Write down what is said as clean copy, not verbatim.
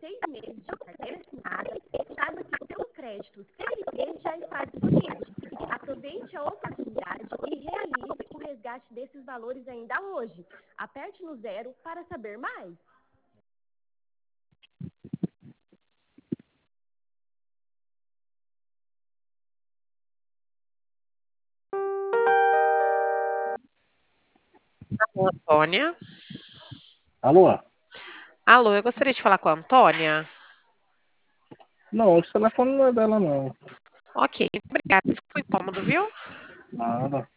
6 meses de carteira assinada, saiba que o seu crédito CLT já está disponível. Aproveite a oportunidade e realize o resgate desses valores ainda hoje. Aperte no 0 para saber mais. Antônia. Alô? Alô, eu gostaria de falar com a Antônia. Não, esse telefone não é dela, não. Ok, obrigada. Foi incômodo, viu? Nada.